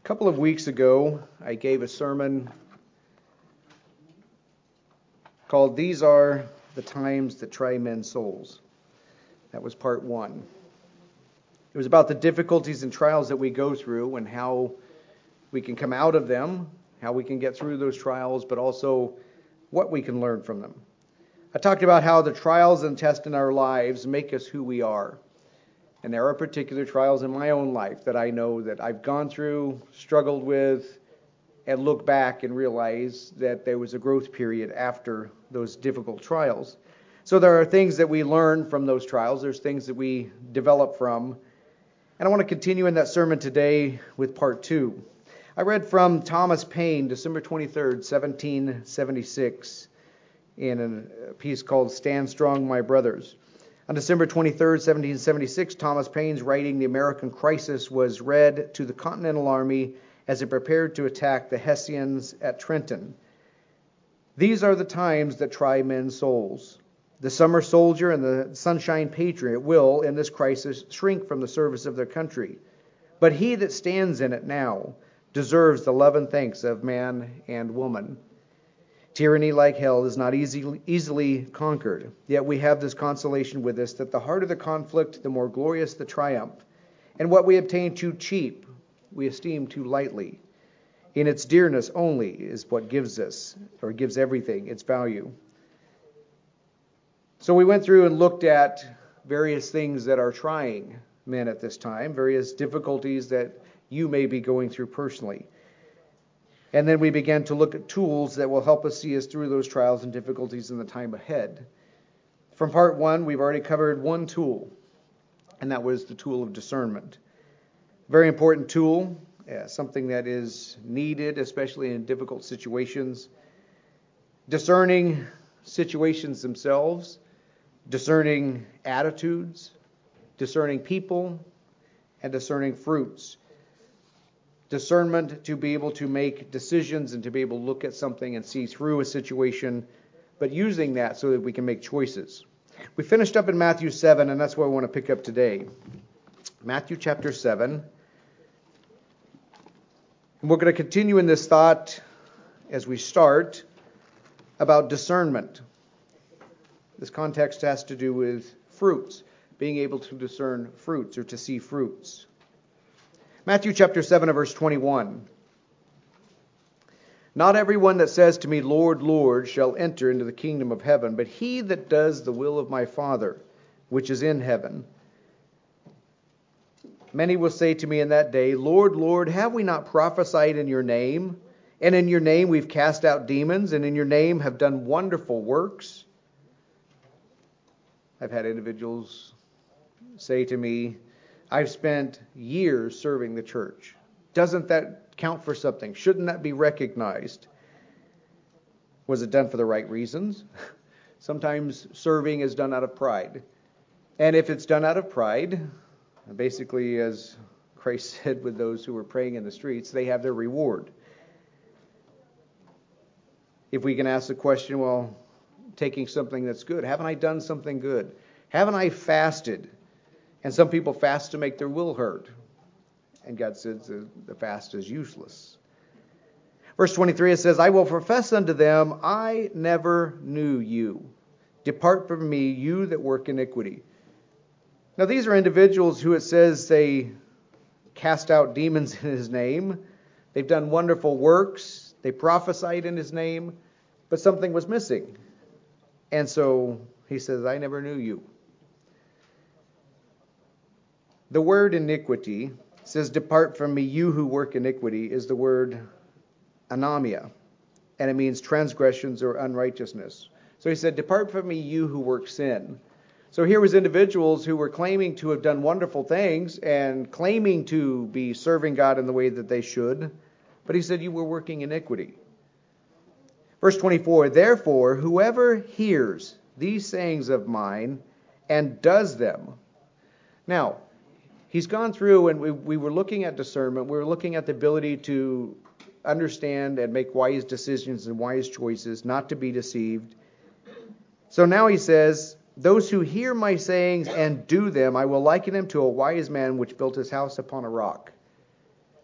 A couple of weeks ago, I gave a sermon called "These Are the Times That Try Men's Souls." That was part one. It was about the difficulties and trials that we go through and how we can come out of them, how we can get through those trials, but also what we can learn from them. I talked about how the trials and tests in our lives make us who we are. And there are particular trials in my own life that I know that I've gone through, struggled with, and look back and realize that there was a growth period after those difficult trials. So there are things that we learn from those trials. There's things that we develop from. And I want to continue in that sermon today with part two. I read from Thomas Paine, December 23rd, 1776, in a piece called "Stand Strong, My Brothers." On December 23rd, 1776, Thomas Paine's writing, "The American Crisis," was read to the Continental Army as it prepared to attack the Hessians at Trenton. These are the times that try men's souls. The summer soldier and the sunshine patriot will, in this crisis, shrink from the service of their country. But he that stands in it now deserves the love and thanks of man and woman. Tyranny, like hell, is not easily conquered. Yet we have this consolation with us, that the harder the conflict, the more glorious the triumph. And what we obtain too cheap, we esteem too lightly. In its dearness only is what gives us, or gives everything, its value. So we went through and looked at various things that are trying men at this time, various difficulties that you may be going through personally. And then we began to look at tools that will help us see us through those trials and difficulties in the time ahead. From part one, we've already covered one tool, and that was the tool of discernment. Very important tool, something that is needed, especially in difficult situations. Discerning situations themselves, discerning attitudes, discerning people, and discerning fruits. Discernment to be able to make decisions and to be able to look at something and see through a situation, but using that so that we can make choices. We finished up in Matthew 7, and that's where I want to pick up today. Matthew chapter 7. And we're going to continue in this thought as we start about discernment. This context has to do with fruits, being able to discern fruits or to see fruits. Matthew chapter 7 and verse 21. "Not everyone that says to me, Lord, Lord, shall enter into the kingdom of heaven, but he that does the will of my Father, which is in heaven. Many will say to me in that day, Lord, Lord, have we not prophesied in your name? And in your name we've cast out demons, and in your name have done wonderful works?" I've had individuals say to me, "I've spent years serving the church. Doesn't that count for something? Shouldn't that be recognized?" Was it done for the right reasons? Sometimes serving is done out of pride. And if it's done out of pride, basically, as Christ said with those who were praying in the streets, they have their reward. If we can ask the question, well, taking something that's good, haven't I done something good? Haven't I fasted? And some people fast to make their will heard. And God says the fast is useless. Verse 23, it says, "I will profess unto them, I never knew you. Depart from me, you that work iniquity." Now these are individuals who it says they cast out demons in his name. They've done wonderful works. They prophesied in his name. But something was missing. And so he says, "I never knew you." The word iniquity says, "Depart from me, you who work iniquity," is the word anomia, and it means transgressions or unrighteousness. So he said, "Depart from me, you who work sin." So here was individuals who were claiming to have done wonderful things and claiming to be serving God in the way that they should, but he said, "You were working iniquity." Verse 24, "Therefore, whoever hears these sayings of mine and does them." Now, he's gone through, and we were looking at discernment. We were looking at the ability to understand and make wise decisions and wise choices, not to be deceived. So now he says, "Those who hear my sayings and do them, I will liken them to a wise man which built his house upon a rock."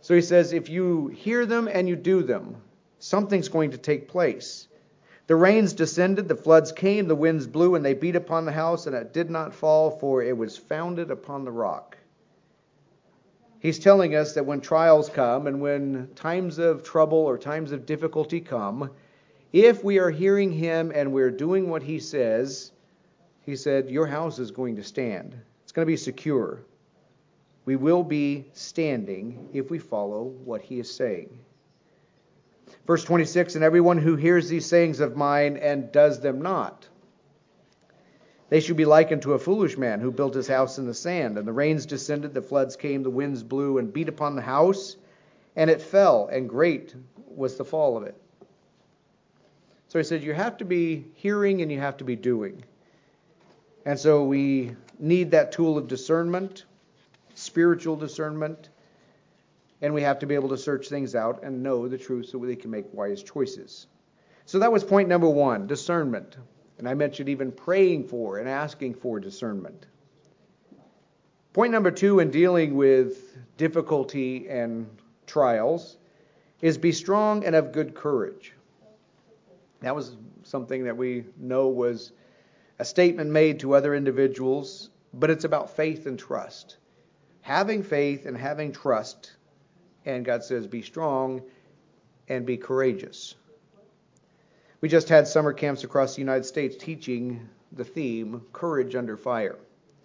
So he says, if you hear them and you do them, something's going to take place. The rains descended, the floods came, the winds blew, and they beat upon the house, and it did not fall, for it was founded upon the rock. He's telling us that when trials come and when times of trouble or times of difficulty come, if we are hearing him and we're doing what he says, he said, your house is going to stand. It's going to be secure. We will be standing if we follow what he is saying. Verse 26, and everyone who hears these sayings of mine and does them not, they should be likened to a foolish man who built his house in the sand. And the rains descended, the floods came, the winds blew and beat upon the house, and it fell, and great was the fall of it. So he said, you have to be hearing and you have to be doing. And so we need that tool of discernment, spiritual discernment, and we have to be able to search things out and know the truth so we can make wise choices. So that was point number 1, discernment. And I mentioned even praying for and asking for discernment. Point number 2 in dealing with difficulty and trials is be strong and of good courage. That was something that we know was a statement made to other individuals, but it's about faith and trust. Having faith and having trust, and God says be strong and be courageous. We just had summer camps across the United States teaching the theme, Courage Under Fire.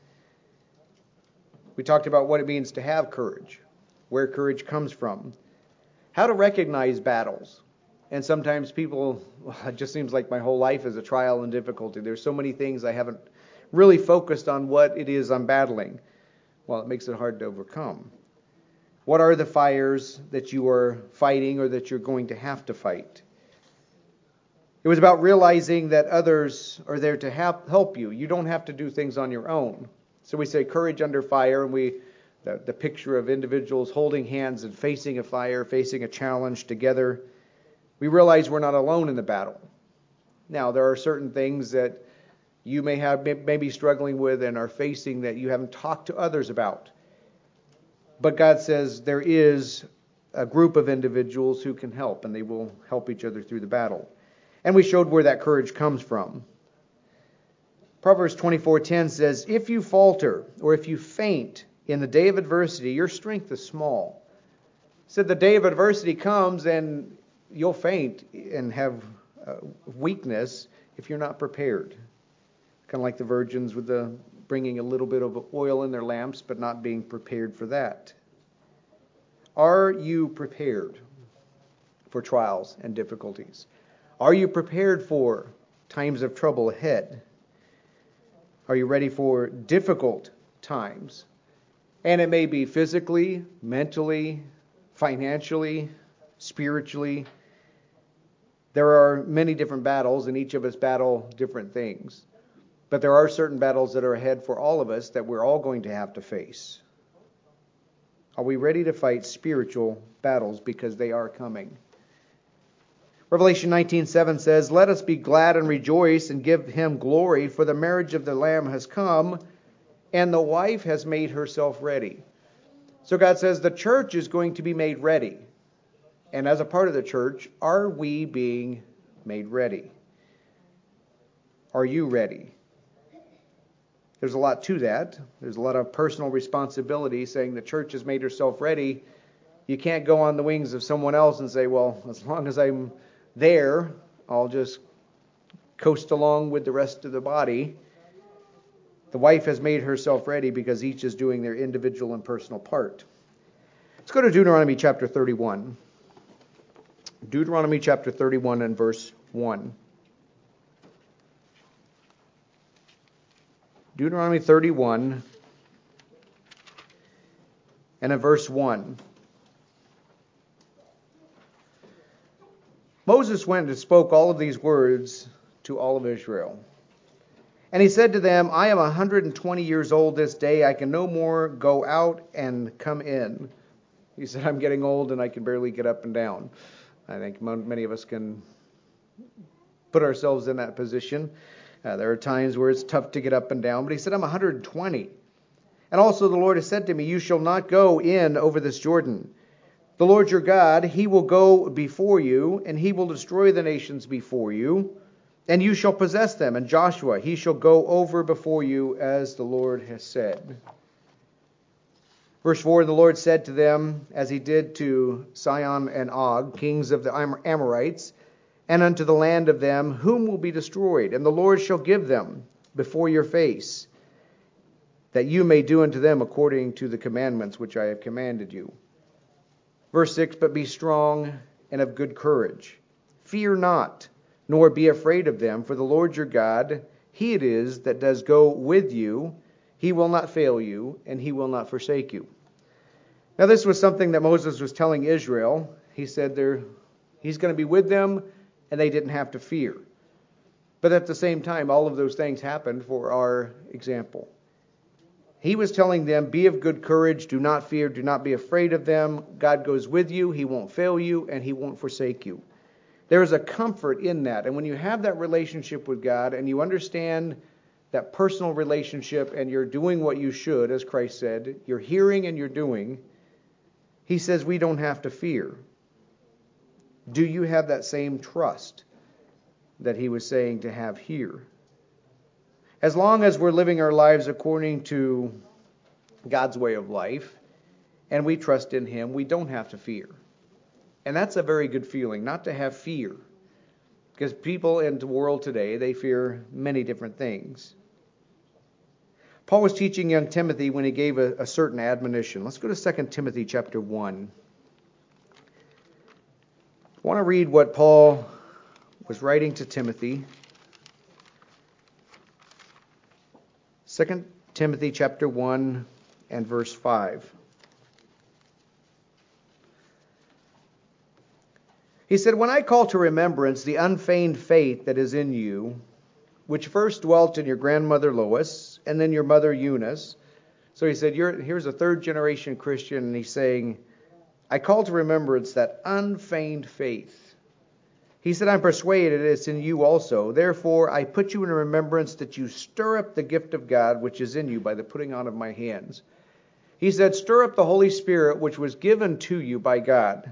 We talked about what it means to have courage, where courage comes from, how to recognize battles. And sometimes people, it just seems like my whole life is a trial and difficulty. There's so many things I haven't really focused on what it is I'm battling. Well, it makes it hard to overcome. What are the fires that you are fighting or that you're going to have to fight? It was about realizing that others are there to help you. You don't have to do things on your own. So we say courage under fire, and the picture of individuals holding hands and facing a fire, facing a challenge together. We realize we're not alone in the battle. Now, there are certain things that you may be struggling with and are facing that you haven't talked to others about. But God says there is a group of individuals who can help, and they will help each other through the battle. And we showed where that courage comes from. Proverbs 24:10 says, if you falter or if you faint in the day of adversity, your strength is small. It said the day of adversity comes and you'll faint and have weakness if you're not prepared. Kind of like the virgins with bringing a little bit of oil in their lamps, but not being prepared for that. Are you prepared for trials and difficulties? Are you prepared for times of trouble ahead? Are you ready for difficult times? And it may be physically, mentally, financially, spiritually. There are many different battles, and each of us battle different things. But there are certain battles that are ahead for all of us that we're all going to have to face. Are we ready to fight spiritual battles because they are coming? Revelation 19:7 says, let us be glad and rejoice and give him glory, for the marriage of the Lamb has come, and the wife has made herself ready. So God says the church is going to be made ready. And as a part of the church, are we being made ready? Are you ready? There's a lot to that. There's a lot of personal responsibility saying the church has made herself ready. You can't go on the wings of someone else and say, well, as long as I'm there, I'll just coast along with the rest of the body. The wife has made herself ready because each is doing their individual and personal part. Let's go to Deuteronomy chapter 31. Deuteronomy chapter 31 and verse 1. Deuteronomy 31 and in verse 1. Moses went and spoke all of these words to all of Israel. And he said to them, I am 120 years old this day. I can no more go out and come in. He said, I'm getting old and I can barely get up and down. I think many of us can put ourselves in that position. There are times where it's tough to get up and down. But he said, I'm 120. And also the Lord has said to me, you shall not go in over this Jordan. The Lord your God, he will go before you, and he will destroy the nations before you, and you shall possess them. And Joshua, he shall go over before you, as the Lord has said. Verse 4, the Lord said to them, as he did to Sihon and Og, kings of the Amorites, and unto the land of them, whom will be destroyed. And the Lord shall give them before your face, that you may do unto them according to the commandments which I have commanded you. Verse 6, but be strong and of good courage. Fear not, nor be afraid of them, for the Lord your God, he it is that does go with you. He will not fail you, and he will not forsake you. Now this was something that Moses was telling Israel. He said he's going to be with them, and they didn't have to fear. But at the same time, all of those things happened for our example. He was telling them, be of good courage, do not fear, do not be afraid of them. God goes with you, he won't fail you, and he won't forsake you. There is a comfort in that. And when you have that relationship with God, and you understand that personal relationship, and you're doing what you should, as Christ said, you're hearing and you're doing, he says we don't have to fear. Do you have that same trust that he was saying to have here? As long as we're living our lives according to God's way of life, and we trust in him, we don't have to fear. And that's a very good feeling, not to have fear. Because people in the world today, they fear many different things. Paul was teaching young Timothy when he gave a certain admonition. Let's go to 2 Timothy chapter 1. I want to read what Paul was writing to Timothy. 2 Timothy chapter 1 and verse 5. He said, when I call to remembrance the unfeigned faith that is in you, which first dwelt in your grandmother Lois, and then your mother Eunice. So he said, here's a third generation Christian, and he's saying, I call to remembrance that unfeigned faith. He said, I'm persuaded it's in you also. Therefore, I put you in remembrance that you stir up the gift of God which is in you by the putting on of my hands. He said, stir up the Holy Spirit which was given to you by God.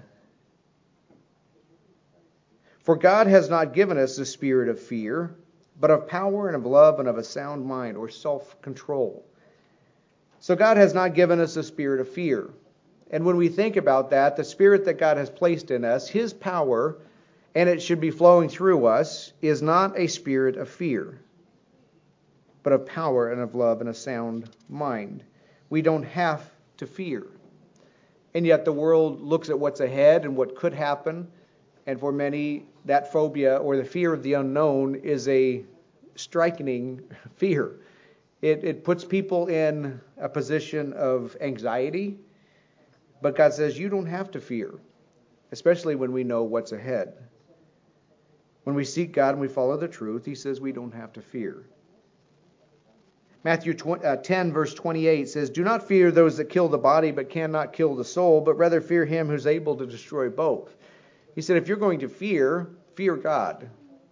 For God has not given us the spirit of fear, but of power and of love and of a sound mind, or self-control. So God has not given us a spirit of fear. And when we think about that, the spirit that God has placed in us, his power, and it should be flowing through us, is not a spirit of fear, but of power and of love and a sound mind. We don't have to fear. And yet the world looks at what's ahead and what could happen. And for many, that phobia or the fear of the unknown is a striking fear. It puts people in a position of anxiety. But God says you don't have to fear, especially when we know what's ahead. When we seek God and we follow the truth, he says we don't have to fear. Matthew 10 verse 28 says, do not fear those that kill the body but cannot kill the soul, but rather fear him who's able to destroy both. He said if you're going to fear God.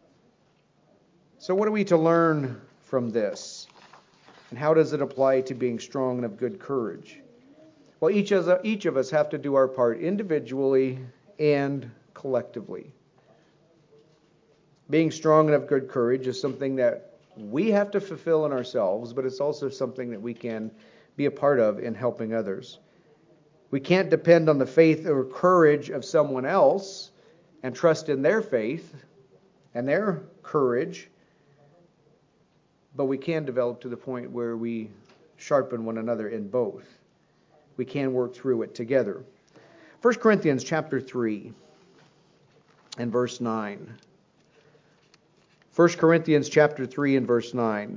So what are we to learn from this? And how does it apply to being strong and of good courage? Well, each of us have to do our part individually and collectively. Being strong and of good courage is something that we have to fulfill in ourselves, but it's also something that we can be a part of in helping others. We can't depend on the faith or courage of someone else and trust in their faith and their courage, but we can develop to the point where we sharpen one another in both. We can work through it together. 1 Corinthians chapter 3 and verse 9. 1 Corinthians chapter 3 and verse 9.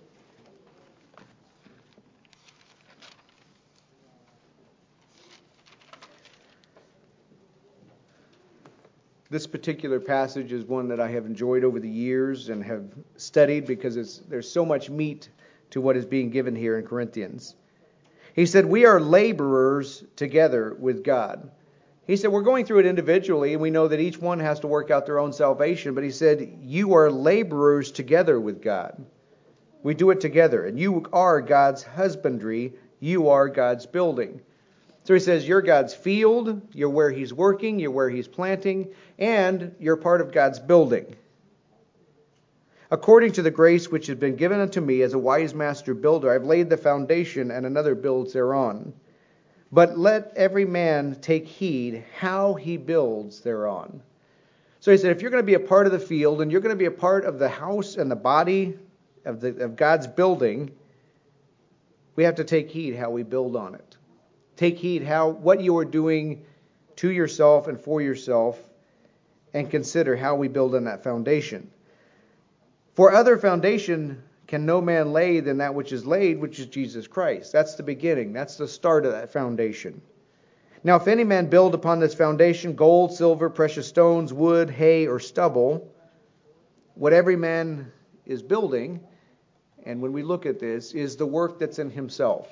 This particular passage is one that I have enjoyed over the years and have studied because there's so much meat to what is being given here in Corinthians. He said, we are laborers together with God. He said, we're going through it individually, and we know that each one has to work out their own salvation. But he said, you are laborers together with God. We do it together. And you are God's husbandry. You are God's building. So he says, you're God's field, you're where he's working, you're where he's planting, and you're part of God's building. According to the grace which has been given unto me as a wise master builder, I've laid the foundation, and another builds thereon. But let every man take heed how he builds thereon. So he said, if you're going to be a part of the field, and you're going to be a part of the house and the body of God's building, we have to take heed how we build on it. Take heed what you are doing to yourself and for yourself, and consider how we build on that foundation. For other foundation can no man lay than that which is laid, which is Jesus Christ. That's the beginning. That's the start of that foundation. Now, if any man build upon this foundation gold, silver, precious stones, wood, hay, or stubble, what every man is building, and when we look at this, is the work that's in himself.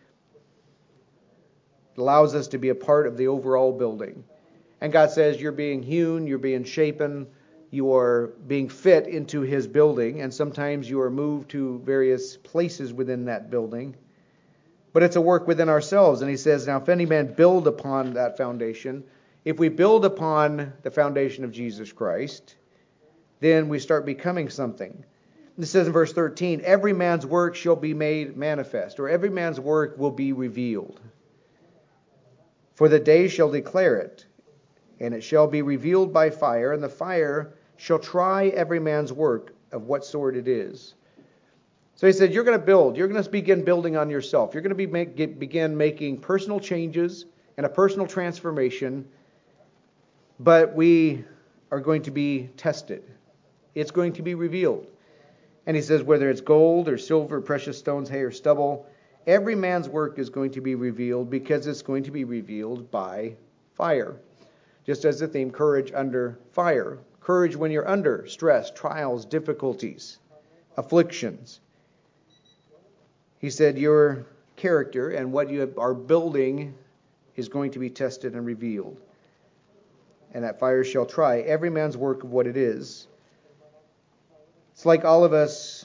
It allows us to be a part of the overall building. And God says you're being hewn, you're being shapen, you are being fit into his building, and sometimes you are moved to various places within that building. But it's a work within ourselves. And he says, now if any man build upon that foundation, if we build upon the foundation of Jesus Christ, then we start becoming something. It says in verse 13, every man's work shall be made manifest, or every man's work will be revealed. For the day shall declare it, and it shall be revealed by fire, and the fire shall try every man's work of what sort it is. So he said, you're going to build. You're going to begin building on yourself. You're going to begin making personal changes and a personal transformation, but we are going to be tested. It's going to be revealed. And he says, whether it's gold or silver, precious stones, hay, or stubble, every man's work is going to be revealed, because it's going to be revealed by fire. Just as the theme, courage under fire. Courage when you're under stress, trials, difficulties, afflictions. He said your character and what you are building is going to be tested and revealed. And that fire shall try every man's work of what it is. It's like all of us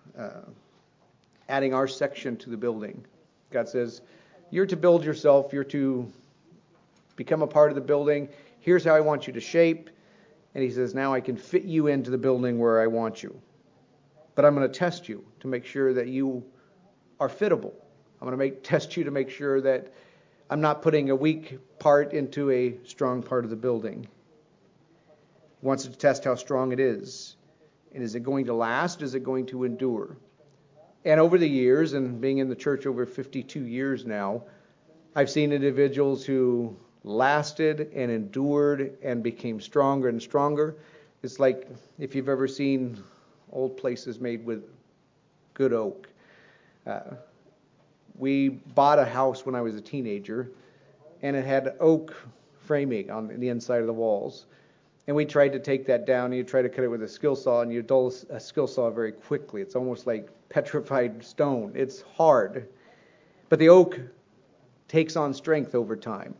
adding our section to the building. God says, you're to build yourself. You're to become a part of the building. Here's how I want you to shape. And he says, now I can fit you into the building where I want you. But I'm going to test you to make sure that you are fittable. I'm going to test you to make sure that I'm not putting a weak part into a strong part of the building. He wants to test how strong it is. And is it going to last? Is it going to endure? And over the years, and being in the church over 52 years now, I've seen individuals who lasted and endured and became stronger and stronger. It's like if you've ever seen old places made with good oak. We bought a house when I was a teenager, and it had oak framing on the inside of the walls. And we tried to take that down, and you try to cut it with a skill saw, and you dull a skill saw very quickly. It's almost like petrified stone. It's hard. But the oak takes on strength over time.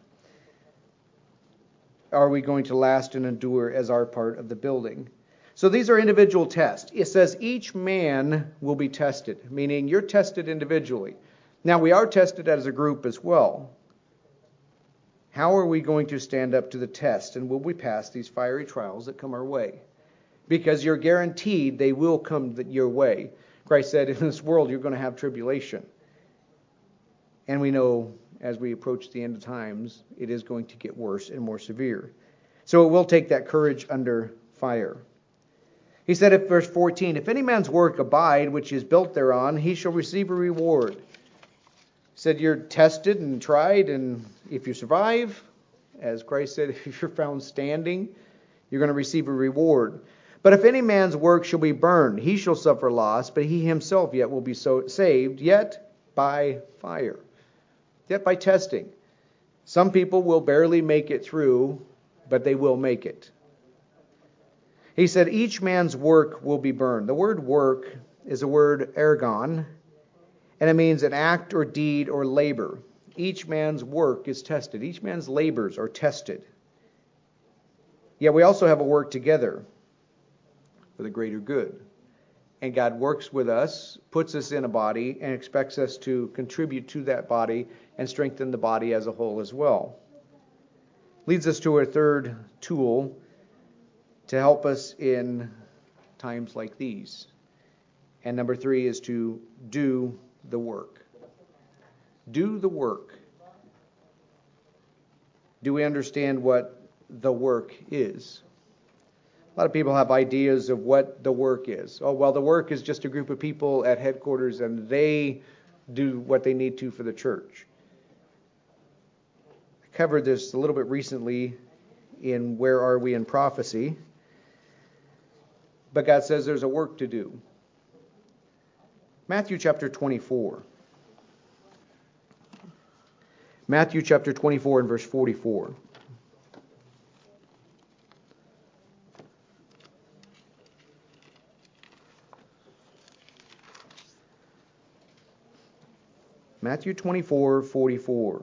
Are we going to last and endure as our part of the building? So these are individual tests. It says each man will be tested, meaning you're tested individually. Now we are tested as a group as well. How are we going to stand up to the test, and will we pass these fiery trials that come our way? Because you're guaranteed they will come your way. Christ said, in this world you're going to have tribulation. And we know as we approach the end of times, it is going to get worse and more severe. So it will take that courage under fire. He said in verse 14, if any man's work abide, which is built thereon, he shall receive a reward. He said you're tested and tried, and if you survive, as Christ said, if you're found standing, you're going to receive a reward. But if any man's work shall be burned, he shall suffer loss, but he himself yet will be saved, yet by fire. Yet by testing. Some people will barely make it through, but they will make it. He said each man's work will be burned. The word work is the word ergon, and it means an act or deed or labor. Each man's work is tested. Each man's labors are tested. Yet we also have a work together for the greater good. And God works with us, puts us in a body, and expects us to contribute to that body and strengthen the body as a whole as well. Leads us to our third tool to help us in times like these. And number 3 is to do the work. Do the work. Do we understand what the work is? A lot of people have ideas of what the work is. Oh, well, the work is just a group of people at headquarters and they do what they need to for the church. I covered this a little bit recently in Where Are We in Prophecy? But God says there's a work to do. Matthew chapter 24. Matthew chapter 24 and verse 44. Matthew 24:44.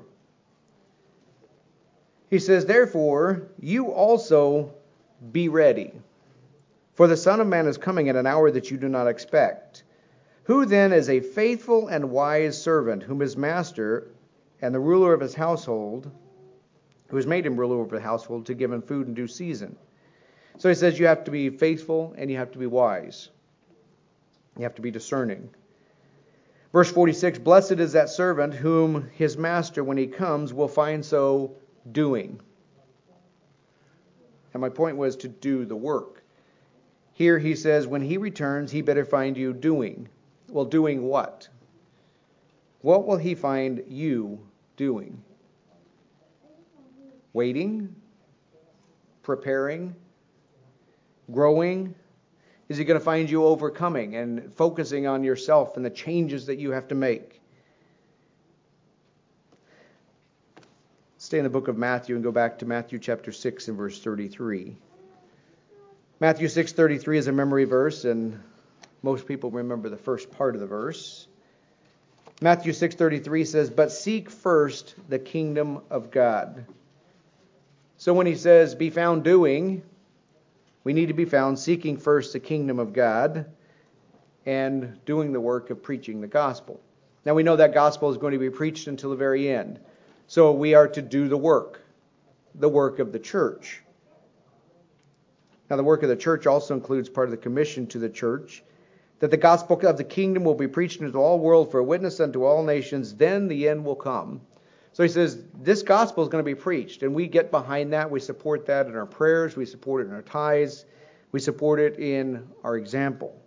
He says, "Therefore, you also be ready, for the Son of Man is coming at an hour that you do not expect. Who then is a faithful and wise servant, whom his master and the ruler of his household, who has made him ruler over the household, to give him food in due season?" So he says you have to be faithful and you have to be wise. You have to be discerning. Verse 46, "Blessed is that servant whom his master, when he comes, will find so doing." And my point was to do the work. Here he says when he returns, he better find you doing. Well, doing what? What will he find you doing? Waiting? Preparing? Growing? Is he going to find you overcoming and focusing on yourself and the changes that you have to make? Stay in the book of Matthew and go back to Matthew chapter 6 and verse 33. Matthew 6:33 is a memory verse, and most people remember the first part of the verse. Matthew 6:33 says, "But seek first the kingdom of God." So when he says, be found doing, we need to be found seeking first the kingdom of God and doing the work of preaching the gospel. Now we know that gospel is going to be preached until the very end. So we are to do the work of the church. Now the work of the church also includes part of the commission to the church, that the gospel of the kingdom will be preached into all world for a witness unto all nations, then the end will come. So he says, this gospel is going to be preached, and we get behind that. We support that in our prayers. We support it in our tithes. We support it in our example.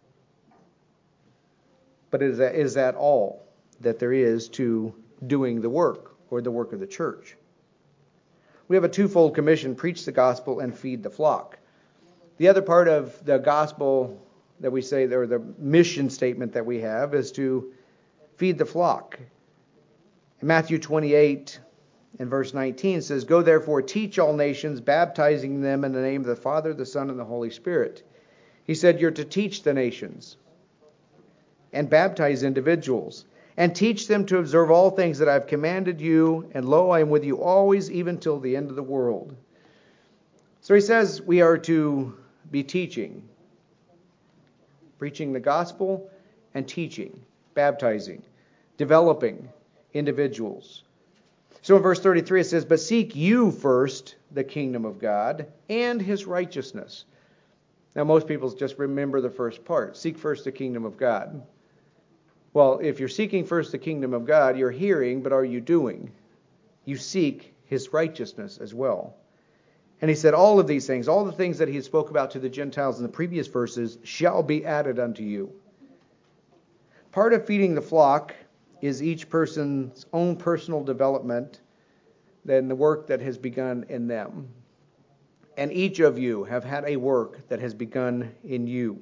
But is that all that there is to doing the work, or the work of the church? We have a twofold commission: preach the gospel and feed the flock. The other part of the gospel that we say, or the mission statement that we have, is to feed the flock. In Matthew 28 and verse 19 says, "Go therefore, teach all nations, baptizing them in the name of the Father, the Son, and the Holy Spirit." He said you're to teach the nations and baptize individuals and teach them to observe all things that I've commanded you, and lo, I am with you always, even till the end of the world. So he says we are to be teaching, preaching the gospel and teaching, baptizing, developing individuals. So in verse 33 it says, "But seek you first the kingdom of God and his righteousness." Now most people just remember the first part. Seek first the kingdom of God. Well, if you're seeking first the kingdom of God, you're hearing, but are you doing? You seek his righteousness as well. And he said all of these things, all the things that he spoke about to the Gentiles in the previous verses, shall be added unto you. Part of feeding the flock is each person's own personal development, then the work that has begun in them. And each of you have had a work that has begun in you.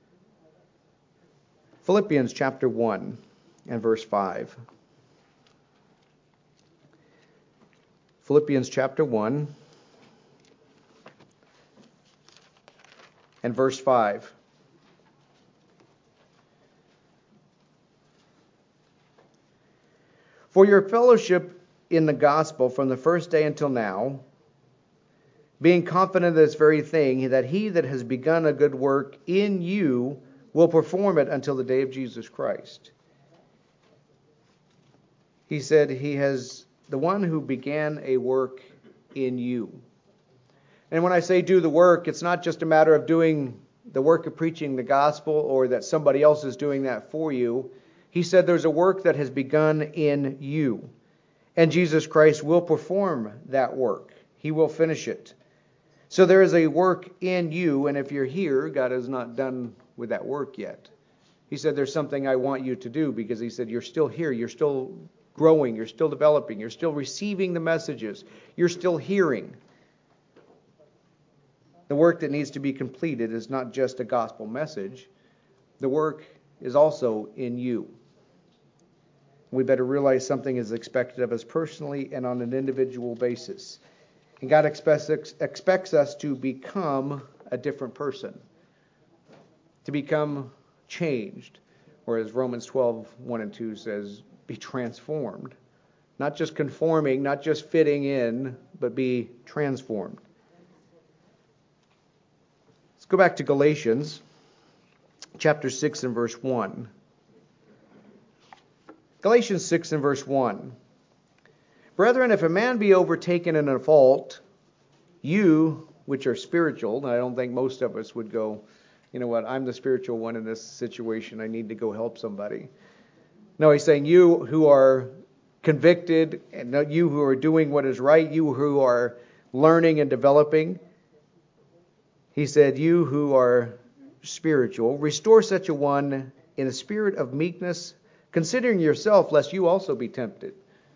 Philippians chapter 1 and verse 5. Philippians chapter 1 and verse 5. "For your fellowship in the gospel from the first day until now, being confident of this very thing, that he that has begun a good work in you will perform it until the day of Jesus Christ." He said he has the one who began a work in you. And when I say do the work, it's not just a matter of doing the work of preaching the gospel or that somebody else is doing that for you. He said there's a work that has begun in you. And Jesus Christ will perform that work. He will finish it. So there is a work in you, and if you're here, God is not done with that work yet. He said there's something I want you to do, because he said you're still here, you're still growing, you're still developing, you're still receiving the messages, you're still hearing. The work that needs to be completed is not just a gospel message. The work is also in you. We better realize something is expected of us personally and on an individual basis. And God expects us to become a different person, to become changed. Whereas Romans 12:1 and 2 says, be transformed. Not just conforming, not just fitting in, but be transformed. Let's go back to Galatians chapter 6 and verse 1. Galatians 6 and verse 1. Brethren, if a man be overtaken in a fault, you, which are spiritual, and I don't think most of us would go, you know what, I'm the spiritual one in this situation, I need to go help somebody. No, he's saying you who are convicted, and you who are doing what is right, you who are learning and developing. He said, you who are spiritual, restore such a one in a spirit of meekness, considering yourself, lest you also be tempted.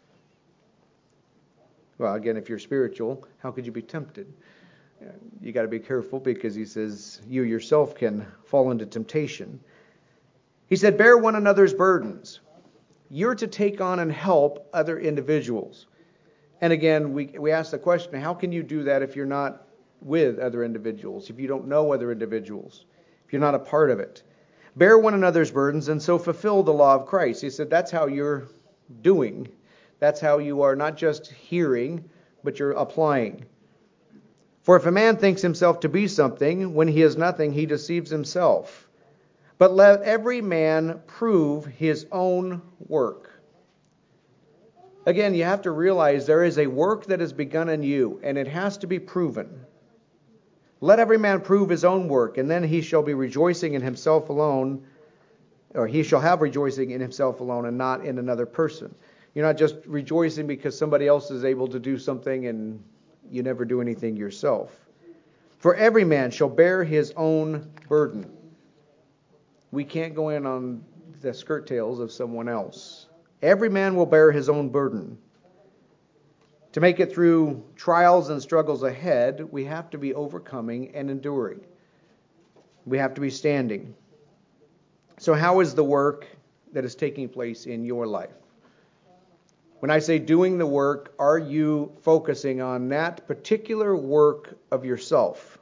Well, again, if you're spiritual, how could you be tempted? You got to be careful, because he says you yourself can fall into temptation. He said, bear one another's burdens. You're to take on and help other individuals. And again, we ask the question, how can you do that if you're not with other individuals, if you don't know other individuals, if you're not a part of it? Bear one another's burdens and so fulfill the law of Christ. He said that's how you're doing. That's how you are not just hearing, but you're applying. For if a man thinks himself to be something, when he is nothing, he deceives himself. But let every man prove his own work. Again, you have to realize there is a work that has begun in you, and it has to be proven. Let every man prove his own work, and then he shall be rejoicing in himself alone, or he shall have rejoicing in himself alone and not in another person. You're not just rejoicing because somebody else is able to do something and you never do anything yourself. For every man shall bear his own burden. We can't go in on the skirt tails of someone else. Every man will bear his own burden. To make it through trials and struggles ahead, we have to be overcoming and enduring. We have to be standing. So how is the work that is taking place in your life? When I say doing the work, are you focusing on that particular work of yourself?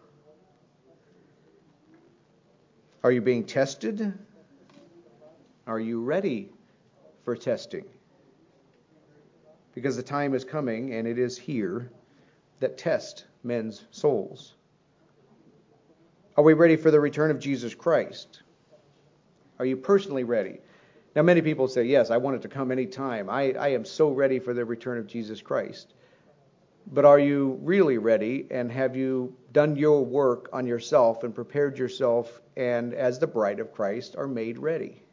Are you being tested? Are you ready for testing? Because the time is coming, and it is here, that test men's souls. Are we ready for the return of Jesus Christ? Are you personally ready? Now, many people say, yes, I want it to come any time. I am so ready for the return of Jesus Christ. But are you really ready, and have you done your work on yourself and prepared yourself, and as the bride of Christ are made ready?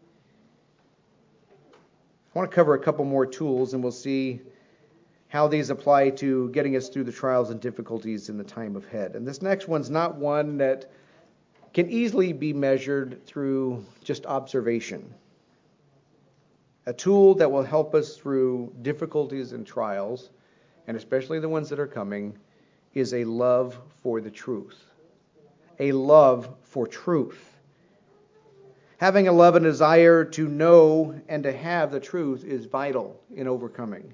I want to cover a couple more tools, and we'll see how these apply to getting us through the trials and difficulties in the time ahead. And this next one's not one that can easily be measured through just observation. A tool that will help us through difficulties and trials, and especially the ones that are coming, is a love for the truth. A love for truth. Having a love and desire to know and to have the truth is vital in overcoming.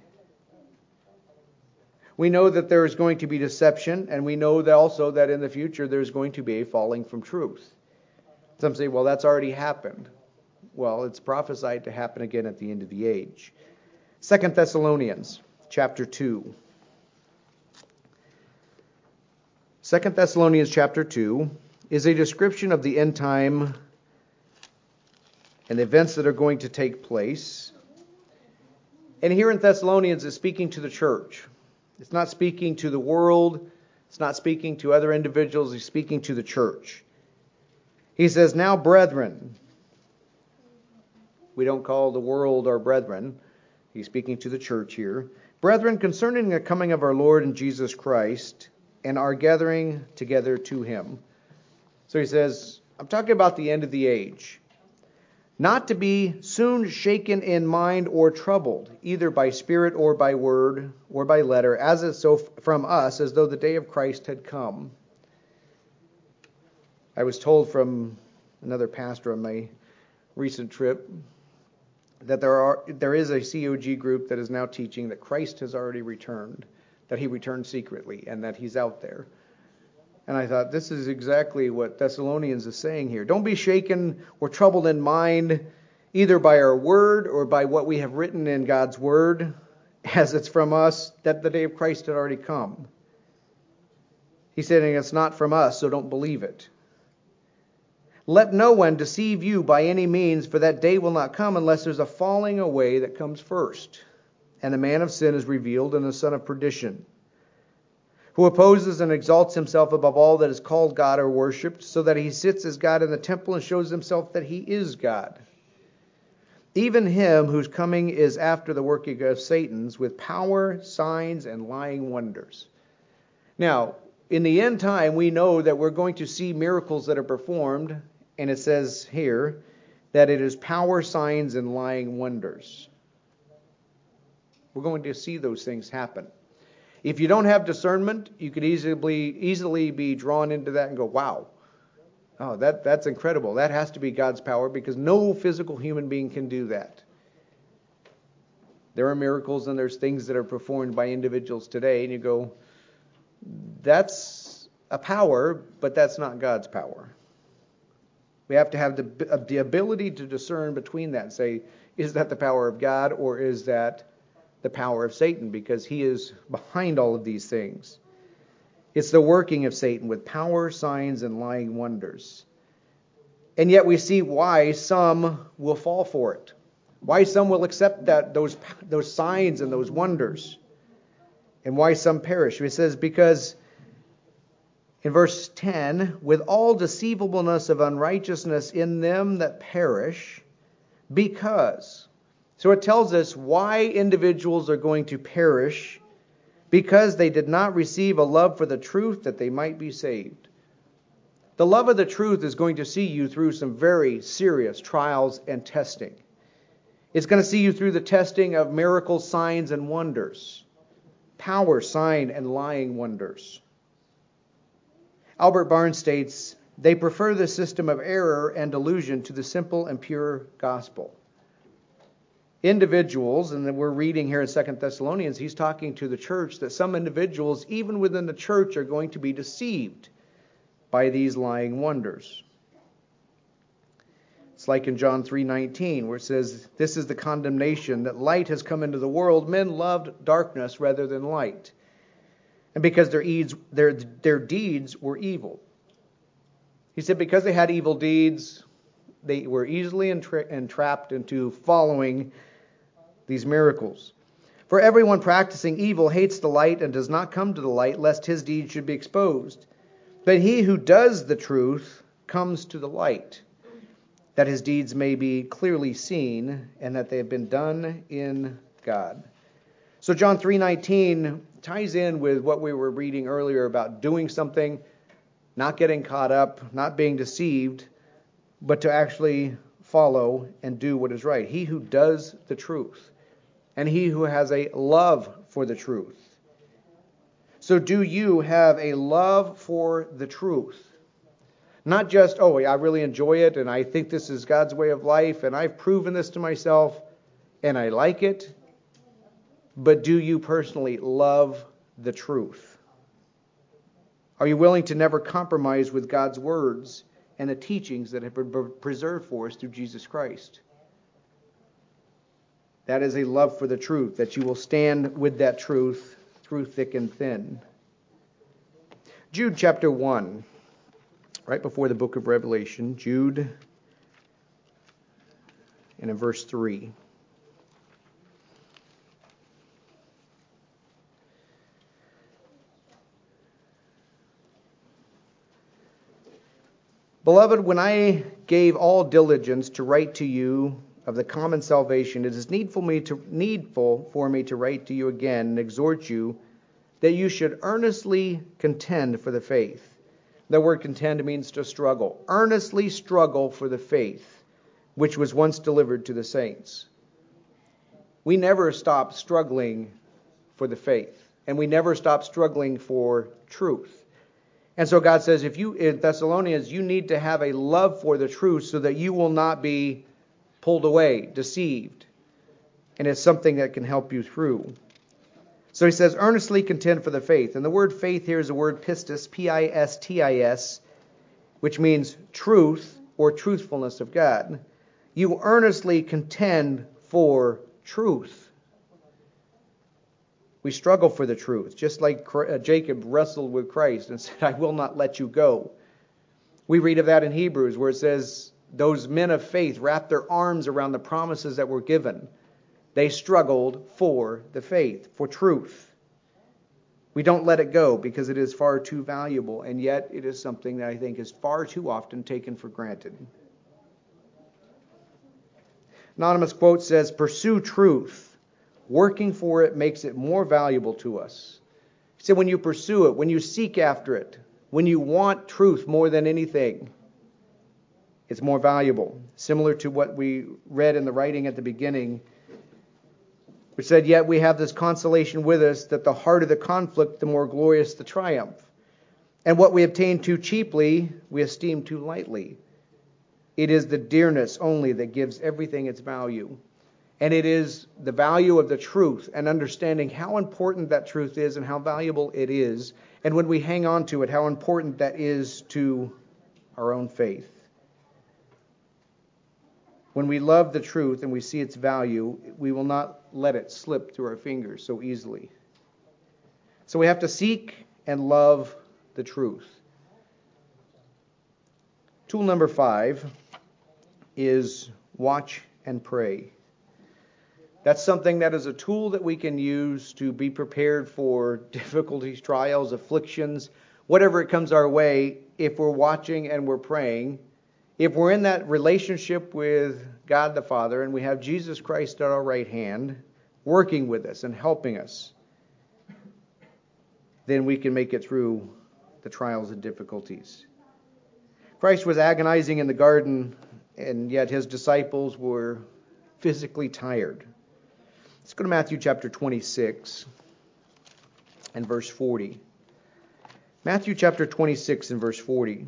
We know that there is going to be deception, and we know that also that in the future there's going to be a falling from truth. Some say, well, that's already happened. Well, it's prophesied to happen again at the end of the age. 2 Thessalonians chapter 2. 2 Thessalonians chapter 2 is a description of the end time and the events that are going to take place. And here in Thessalonians, it's speaking to the church. It's not speaking to the world. It's not speaking to other individuals. He's speaking to the church. He says, now, brethren. We don't call the world our brethren. He's speaking to the church here. Brethren, concerning the coming of our Lord and Jesus Christ and our gathering together to him. So he says, I'm talking about the end of the age. Not to be soon shaken in mind or troubled, either by spirit or by word or by letter, as is so from us, as though the day of Christ had come. I was told from another pastor on my recent trip that there is a COG group that is now teaching that Christ has already returned, that he returned secretly, and that he's out there. And I thought, this is exactly what Thessalonians is saying here. Don't be shaken or troubled in mind, either by our word or by what we have written in God's word, as it's from us, that the day of Christ had already come. He's saying it's not from us, so don't believe it. Let no one deceive you by any means, for that day will not come unless there's a falling away that comes first. And the man of sin is revealed, and the son of perdition, who opposes and exalts himself above all that is called God or worshipped, so that he sits as God in the temple and shows himself that he is God. Even him whose coming is after the working of Satan's, with power, signs, and lying wonders. Now, in the end time, we know that we're going to see miracles that are performed, and it says here that it is power, signs, and lying wonders. We're going to see those things happen. If you don't have discernment, you could easily be drawn into that and go, wow, oh, that's incredible. That has to be God's power, because no physical human being can do that. There are miracles and there's things that are performed by individuals today, and you go, that's a power, but that's not God's power. We have to have the ability to discern between that and say, is that the power of God, or is that the power of Satan, because he is behind all of these things. It's the working of Satan with power, signs, and lying wonders. And yet we see why some will fall for it. Why some will accept those signs and those wonders. And why some perish. It says, because in verse 10, with all deceivableness of unrighteousness in them that perish, because... So it tells us why individuals are going to perish, because they did not receive a love for the truth that they might be saved. The love of the truth is going to see you through some very serious trials and testing. It's going to see you through the testing of miracles, signs, and wonders. Power, sign, and lying wonders. Albert Barnes states, they prefer the system of error and delusion to the simple and pure gospel. Individuals, and we're reading here in 2 Thessalonians, he's talking to the church, that some individuals, even within the church, are going to be deceived by these lying wonders. It's like in John 3:19, where it says, this is the condemnation, that light has come into the world. Men loved darkness rather than light, and because their deeds were evil. He said because they had evil deeds, they were easily entrapped into following these miracles. For everyone practicing evil hates the light and does not come to the light, lest his deeds should be exposed. But he who does the truth comes to the light, that his deeds may be clearly seen, and that they have been done in God. So John 3:19 ties in with what we were reading earlier about doing something, not getting caught up, not being deceived, but to actually follow and do what is right. He who does the truth, and he who has a love for the truth. So do you have a love for the truth? Not just, oh, I really enjoy it, and I think this is God's way of life, and I've proven this to myself, and I like it. But do you personally love the truth? Are you willing to never compromise with God's words and the teachings that have been preserved for us through Jesus Christ? That is a love for the truth, that you will stand with that truth through thick and thin. Jude chapter 1, right before the book of Revelation, Jude, and in verse 3. Beloved, when I gave all diligence to write to you of the common salvation, it is needful for me to write to you again and exhort you that you should earnestly contend for the faith. The word contend means to struggle. Earnestly struggle for the faith which was once delivered to the saints. We never stop struggling for the faith, and we never stop struggling for truth. And so God says, in Thessalonians, you need to have a love for the truth so that you will not be pulled away, deceived. And it's something that can help you through. So he says, earnestly contend for the faith. And the word faith here is the word pistis, P-I-S-T-I-S, which means truth or truthfulness of God. You earnestly contend for truth. We struggle for the truth, just like Jacob wrestled with Christ and said, I will not let you go. We read of that in Hebrews where it says, those men of faith wrapped their arms around the promises that were given. They struggled for the faith, for truth. We don't let it go because it is far too valuable, and yet it is something that I think is far too often taken for granted. Anonymous quote says, pursue truth. Working for it makes it more valuable to us. He said when you pursue it, when you seek after it, when you want truth more than anything, it's more valuable. Similar to what we read in the writing at the beginning, which said, yet we have this consolation with us that the harder the conflict, the more glorious the triumph. And what we obtain too cheaply, we esteem too lightly. It is the dearness only that gives everything its value. And it is the value of the truth and understanding how important that truth is and how valuable it is. And when we hang on to it, how important that is to our own faith. When we love the truth and we see its value, we will not let it slip through our fingers so easily. So we have to seek and love the truth. Tool number 5 is watch and pray. That's something that is a tool that we can use to be prepared for difficulties, trials, afflictions, whatever it comes our way, if we're watching and we're praying. If we're in that relationship with God the Father and we have Jesus Christ at our right hand, working with us and helping us, then we can make it through the trials and difficulties. Christ was agonizing in the garden, and yet his disciples were physically tired. Let's go to Matthew chapter 26 and verse 40. Matthew chapter 26 and verse 40.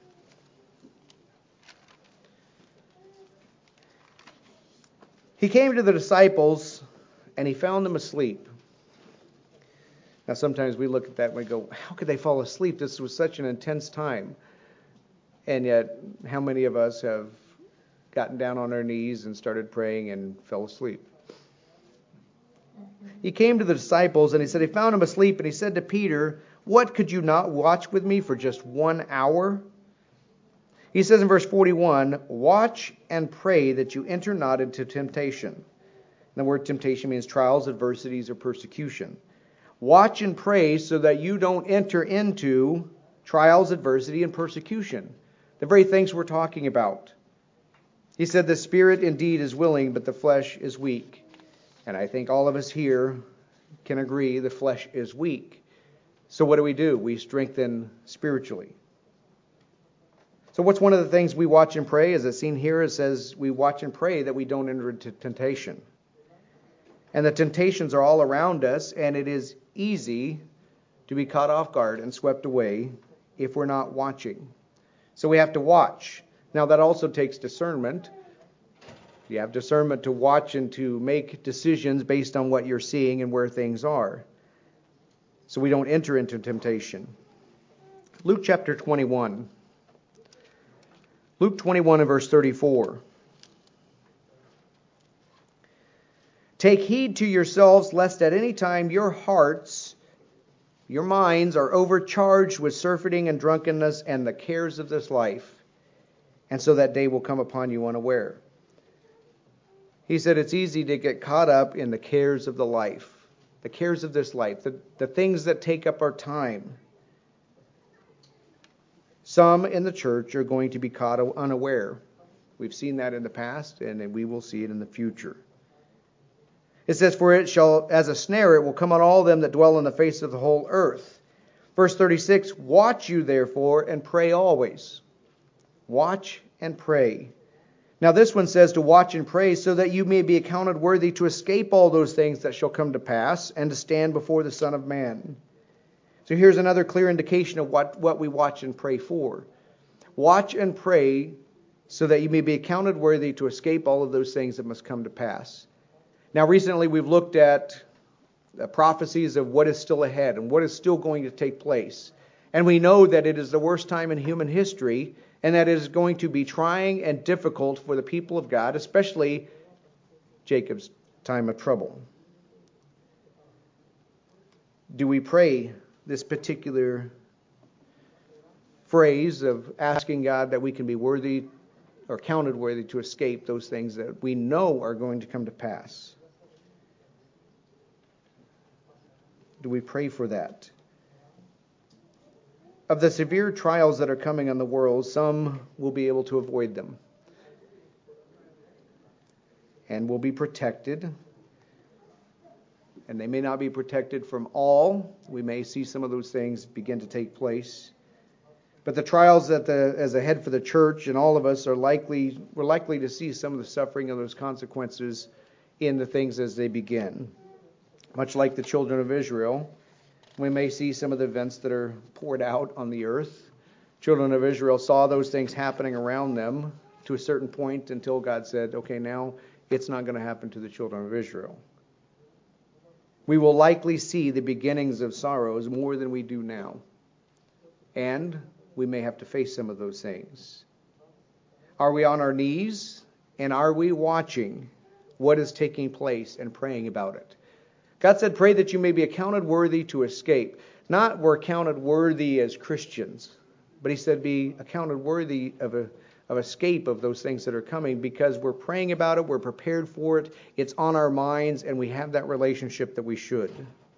He came to the disciples and he found them asleep. Now sometimes we look at that and we go, how could they fall asleep? This was such an intense time. And yet, how many of us have gotten down on our knees and started praying and fell asleep? He came to the disciples and he said he found them asleep, and he said to Peter, what, could you not watch with me for just 1 hour? He says in verse 41, watch and pray that you enter not into temptation. And the word temptation means trials, adversities, or persecution. Watch and pray so that you don't enter into trials, adversity, and persecution. The very things we're talking about. He said the spirit indeed is willing, but the flesh is weak. And I think all of us here can agree the flesh is weak. So what do? We strengthen spiritually. So what's one of the things we watch and pray? As it's seen here, it says we watch and pray that we don't enter into temptation. And the temptations are all around us, and it is easy to be caught off guard and swept away if we're not watching. So we have to watch. Now that also takes discernment. You have discernment to watch and to make decisions based on what you're seeing and where things are. So we don't enter into temptation. Luke chapter 21. Luke 21 and verse 34. Take heed to yourselves, lest at any time your hearts, your minds are overcharged with surfeiting and drunkenness and the cares of this life, and so that day will come upon you unaware. He said it's easy to get caught up in the cares of the life, the cares of this life, the things that take up our time. Some in the church are going to be caught unaware. We've seen that in the past, and we will see it in the future. It says, for it shall, as a snare, it will come on all them that dwell on the face of the whole earth. Verse 36, watch you therefore and pray always. Watch and pray. Now this one says to watch and pray so that you may be accounted worthy to escape all those things that shall come to pass and to stand before the Son of Man. So here's another clear indication of what we watch and pray for. Watch and pray so that you may be accounted worthy to escape all of those things that must come to pass. Now recently we've looked at prophecies of what is still ahead and what is still going to take place. And we know that it is the worst time in human history, and that it is going to be trying and difficult for the people of God, especially Jacob's time of trouble. Do we pray this particular phrase of asking God that we can be worthy or counted worthy to escape those things that we know are going to come to pass? Do we pray for that? Of the severe trials that are coming on the world, some will be able to avoid them and will be protected. And they may not be protected from all. We may see some of those things begin to take place. But the trials that as ahead for the church and all of us we're likely to see some of the suffering of those consequences in the things as they begin. Much like the children of Israel, we may see some of the events that are poured out on the earth. Children of Israel saw those things happening around them to a certain point until God said, okay, now it's not going to happen to the children of Israel. We will likely see the beginnings of sorrows more than we do now. And we may have to face some of those things. Are we on our knees? And are we watching what is taking place and praying about it? God said, pray that you may be accounted worthy to escape. Not we're counted worthy as Christians, but he said be accounted worthy of escape of those things that are coming, because we're praying about it, we're prepared for it, it's on our minds, and we have that relationship that we should.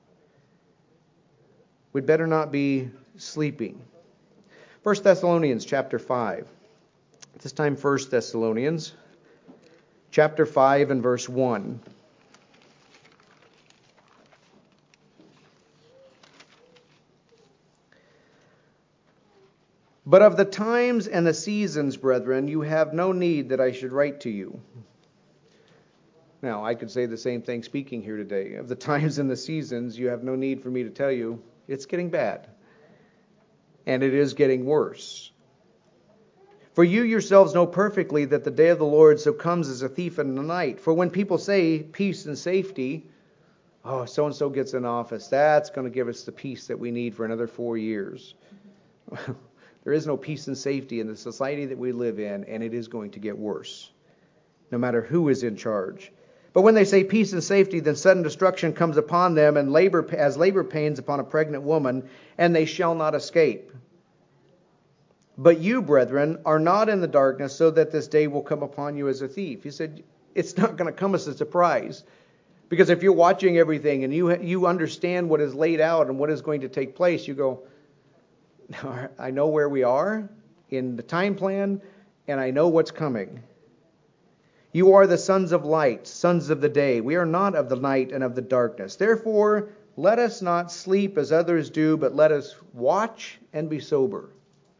We'd better not be sleeping. 1 Thessalonians chapter 5. This time 1 Thessalonians chapter 5 and verse 1. But of the times and the seasons, brethren, you have no need that I should write to you. Now, I could say the same thing speaking here today. Of the times and the seasons, you have no need for me to tell you. It's getting bad. And it is getting worse. For you yourselves know perfectly that the day of the Lord so comes as a thief in the night. For when people say peace and safety, oh, so-and-so gets in office, that's going to give us the peace that we need for another 4 years. There is no peace and safety in the society that we live in, and it is going to get worse, no matter who is in charge. But when they say peace and safety, then sudden destruction comes upon them, and as labor pains upon a pregnant woman, and they shall not escape. But you, brethren, are not in the darkness, so that this day will come upon you as a thief. He said, it's not going to come as a surprise. Because if you're watching everything, and you understand what is laid out and what is going to take place, you go, I know where we are in the time plan, and I know what's coming. You are the sons of light, sons of the day. We are not of the night and of the darkness. Therefore, let us not sleep as others do, but let us watch and be sober.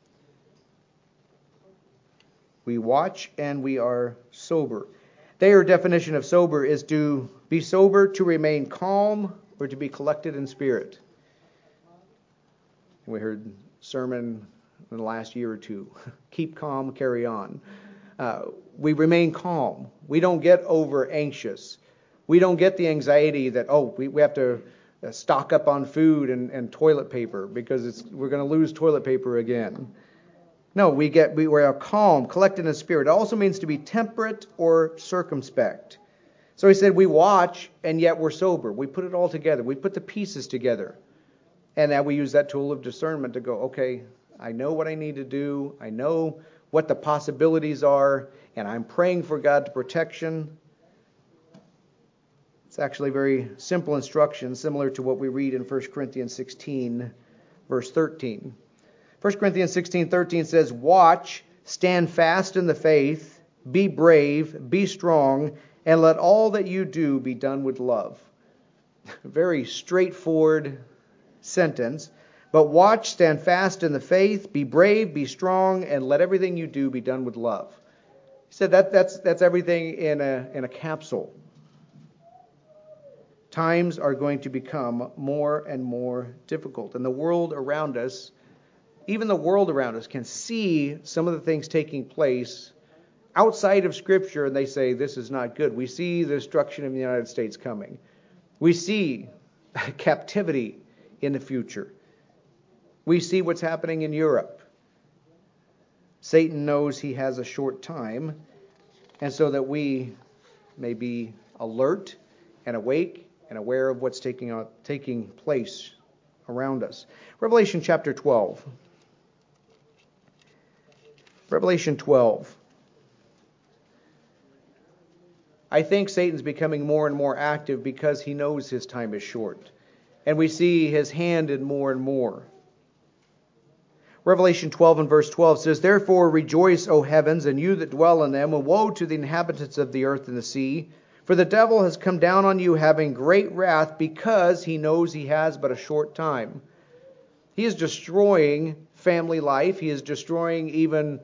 We watch and we are sober. Their definition of sober is to be sober, to remain calm, or to be collected in spirit. We heard sermon in the last year or two. Keep calm, carry on. We remain calm. We don't get over anxious. We don't get the anxiety that, we have to stock up on food and toilet paper because we're going to lose toilet paper again. No, we are calm, collected in spirit. It also means to be temperate or circumspect. So he said we watch and yet we're sober. We put it all together. We put the pieces together. And now we use that tool of discernment to go, okay, I know what I need to do. I know what the possibilities are. And I'm praying for God's protection. It's actually very simple instruction, similar to what we read in 1 Corinthians 16, verse 13. 1 Corinthians 16:13 says, "Watch, stand fast in the faith, be brave, be strong, and let all that you do be done with love." A very straightforward sentence. But watch, stand fast in the faith, be brave, be strong, and let everything you do be done with love. He said that's everything in a capsule. Times are going to become more and more difficult. And the world around us, even the world around us, can see some of the things taking place outside of Scripture, and they say this is not good. We see the destruction of the United States coming. We see captivity in the future. We see what's happening in Europe. Satan knows he has a short time, and so that we may be alert and awake and aware of what's taking place around us. Revelation chapter 12. Revelation 12. I think Satan's becoming more and more active because he knows his time is short. And we see his hand in more and more. Revelation 12 and verse 12 says, "Therefore rejoice, O heavens, and you that dwell in them, and woe to the inhabitants of the earth and the sea. For the devil has come down on you having great wrath, because he knows he has but a short time." He is destroying family life. He is destroying even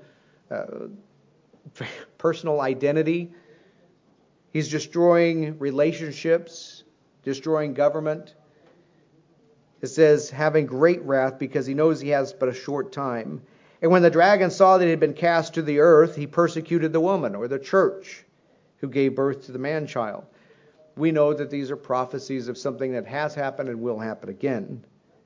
personal identity. He's destroying relationships, destroying government. It says, having great wrath because he knows he has but a short time. And when the dragon saw that he had been cast to the earth, he persecuted the woman, or the church, who gave birth to the man-child. We know that these are prophecies of something that has happened and will happen again.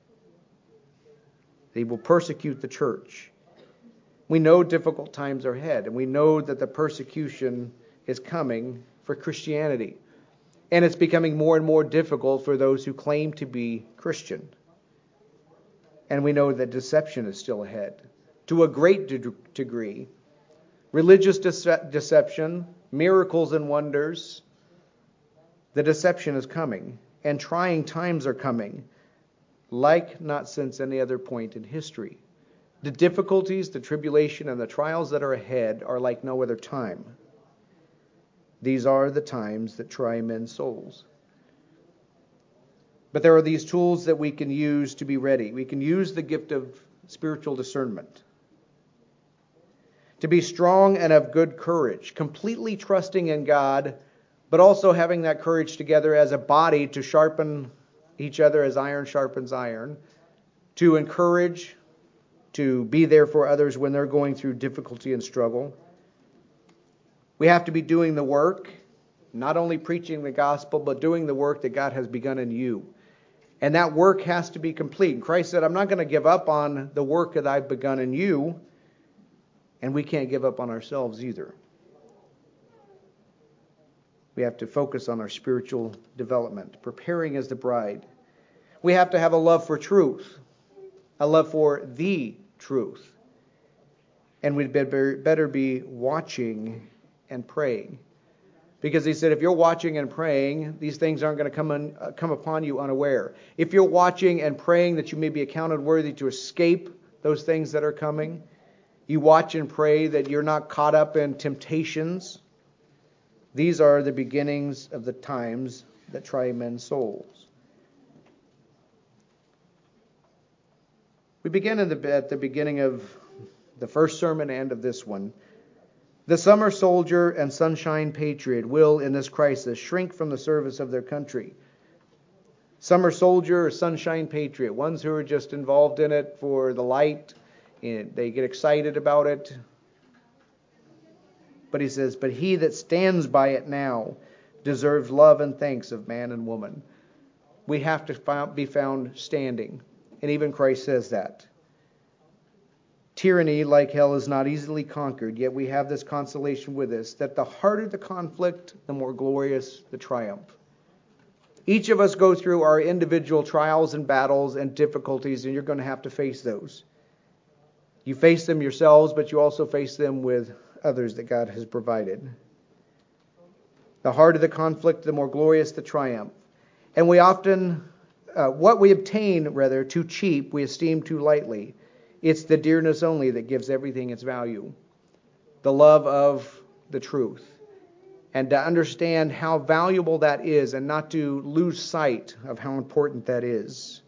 They will persecute the church. We know difficult times are ahead, and we know that the persecution is coming for Christianity. And it's becoming more and more difficult for those who claim to be Christian. And we know that deception is still ahead, to a great degree. Religious deception, miracles and wonders. The deception is coming, and trying times are coming, like not since any other point in history. The difficulties, the tribulation, and the trials that are ahead are like no other time. These are the times that try men's souls. But there are these tools that we can use to be ready. We can use the gift of spiritual discernment. To be strong and of good courage, completely trusting in God, but also having that courage together as a body to sharpen each other as iron sharpens iron, to encourage, to be there for others when they're going through difficulty and struggle. We have to be doing the work, not only preaching the gospel, but doing the work that God has begun in you. And that work has to be complete. And Christ said, I'm not going to give up on the work that I've begun in you. And we can't give up on ourselves either. We have to focus on our spiritual development, preparing as the bride. We have to have a love for truth, a love for the truth. And we'd better be watching and praying. Because he said, if you're watching and praying, these things aren't going to come upon you unaware. If you're watching and praying that you may be accounted worthy to escape those things that are coming, you watch and pray that you're not caught up in temptations. These are the beginnings of the times that try men's souls. We begin at the beginning of the first sermon and of this one. The summer soldier and sunshine patriot will, in this crisis, shrink from the service of their country. Summer soldier or sunshine patriot, ones who are just involved in it for the light, and they get excited about it. But he says, but he that stands by it now deserves love and thanks of man and woman. We have to be found standing. And even Christ says that. Tyranny, like hell, is not easily conquered, yet we have this consolation with us, that the harder the conflict, the more glorious the triumph. Each of us go through our individual trials and battles and difficulties, and you're going to have to face those. You face them yourselves, but you also face them with others that God has provided. The harder the conflict, the more glorious the triumph. And we often, what we obtain, rather, too cheap, we esteem too lightly. It's the dearness only that gives everything its value. The love of the truth. And to understand how valuable that is and not to lose sight of how important that is.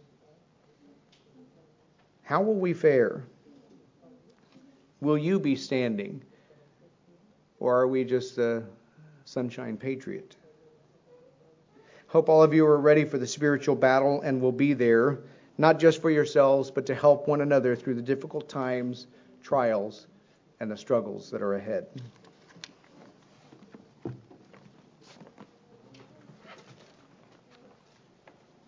How will we fare? Will you be standing? Or are we just a sunshine patriot? Hope all of you are ready for the spiritual battle and will be there, not just for yourselves, but to help one another through the difficult times, trials, and the struggles that are ahead.